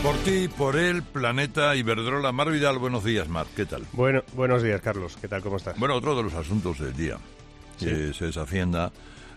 Por ti, por el planeta Iberdrola. Mar Vidal, buenos días, Mar, ¿qué tal? Bueno, buenos días, Carlos, ¿qué tal, cómo estás? Bueno, otro de los asuntos del día, que es Hacienda,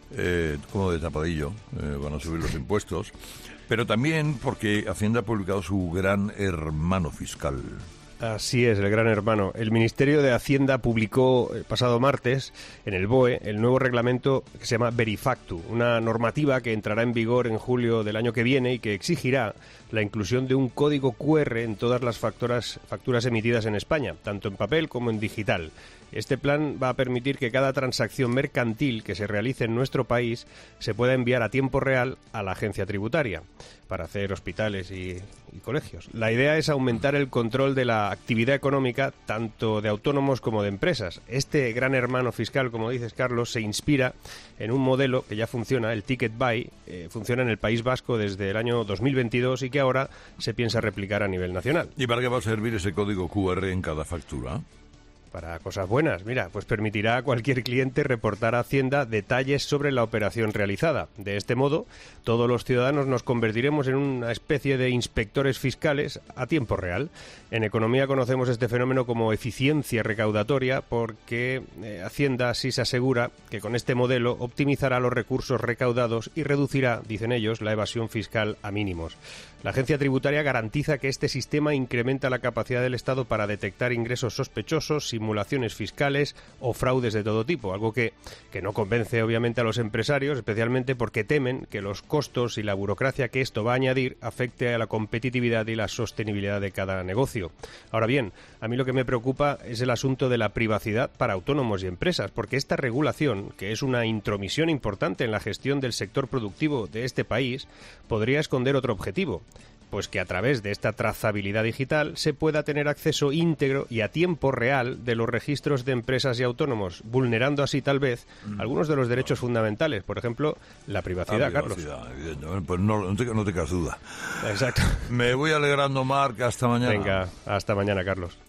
como de tapadillo, van a subir los impuestos, pero también porque Hacienda ha publicado su gran hermano fiscal. Así es, el gran hermano. El Ministerio de Hacienda publicó el pasado martes en el BOE el nuevo reglamento que se llama Verifactu, una normativa que entrará en vigor en julio del año que viene y que exigirá la inclusión de un código QR en todas las facturas emitidas en España, tanto en papel como en digital. Este plan va a permitir que cada transacción mercantil que se realice en nuestro país se pueda enviar a tiempo real a la agencia tributaria para hacer hospitales y colegios. La idea es aumentar el control de la actividad económica tanto de autónomos como de empresas. Este gran hermano fiscal, como dices, Carlos, se inspira en un modelo que ya funciona, el Ticket Buy, funciona en el País Vasco desde el año 2022 y que ahora se piensa replicar a nivel nacional. ¿Y para qué va a servir ese código QR en cada factura? Para cosas buenas, mira, pues permitirá a cualquier cliente reportar a Hacienda detalles sobre la operación realizada. De este modo, todos los ciudadanos nos convertiremos en una especie de inspectores fiscales a tiempo real. En economía conocemos este fenómeno como eficiencia recaudatoria porque Hacienda sí se asegura que con este modelo optimizará los recursos recaudados y reducirá, dicen ellos, la evasión fiscal a mínimos. La agencia tributaria garantiza que este sistema incrementa la capacidad del Estado para detectar ingresos sospechosos, simulaciones fiscales o fraudes de todo tipo, algo que no convence obviamente a los empresarios, especialmente porque temen que los costos y la burocracia que esto va a añadir afecte a la competitividad y la sostenibilidad de cada negocio. Ahora bien, a mí lo que me preocupa es el asunto de la privacidad para autónomos y empresas, porque esta regulación, que es una intromisión importante en la gestión del sector productivo de este país, podría esconder otro objetivo, pues que a través de esta trazabilidad digital se pueda tener acceso íntegro y a tiempo real de los registros de empresas y autónomos, vulnerando así tal vez algunos de los derechos fundamentales, por ejemplo, la privacidad, Carlos. Pues no te caes duda. Exacto. Me voy alegrando, Marc, hasta mañana. Venga, hasta mañana, Carlos.